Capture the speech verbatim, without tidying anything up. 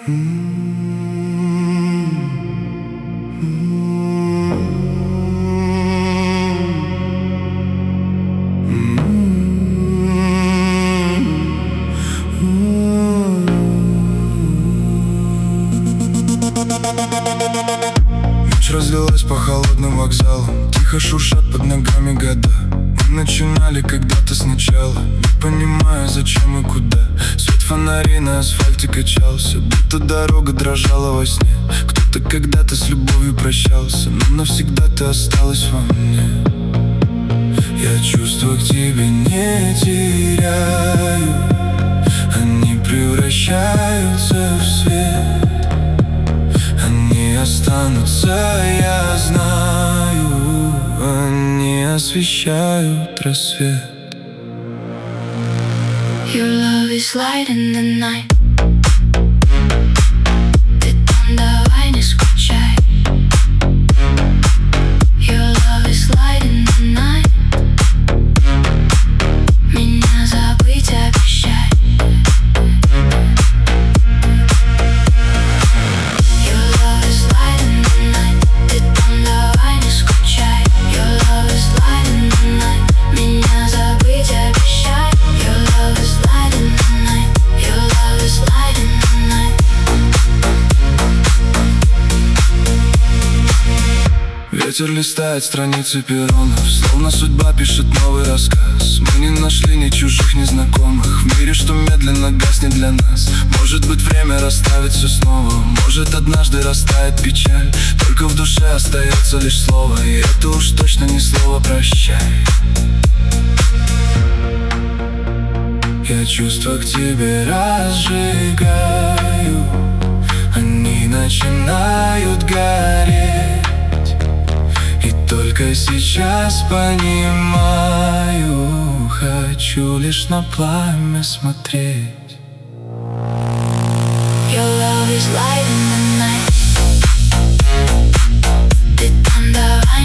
Ночь разлилась по холодным вокзалам, тихо шуршат под ногами года. Мы начинали когда-то сначала, не понимая зачем и куда. Свет фонарей на асфальте качался, будто дорога дрожала во сне. Кто-то когда-то с любовью прощался, но навсегда ты осталась во мне. Я чувства к тебе не теряю, они превращаются в свет. Они останутся, я знаю, они освещают рассвет. Your love is light in the night. Ты там, давай не скучай. Your love is light in the night. Меня забыть обещай. Your love is light in the night. Ты там, давай не скучай. Your love is light in the night. Меня забыть обещай. Your love is light in the night. Your love is light in the night. Ветер листает страницы перронов, словно судьба пишет новый рассказ. Мы не нашли ни чужих, ни знакомых в мире, что медленно гаснет для нас. Может быть, время расставит все снова, может, однажды растает печаль. Только в душе остается лишь слово, и это уж точно не слово «прощай». Я чувства к тебе разжигаю, они начинают гореть. И только сейчас понимаю, хочу лишь на пламя смотреть. Your love is light in the night. Ты там, давай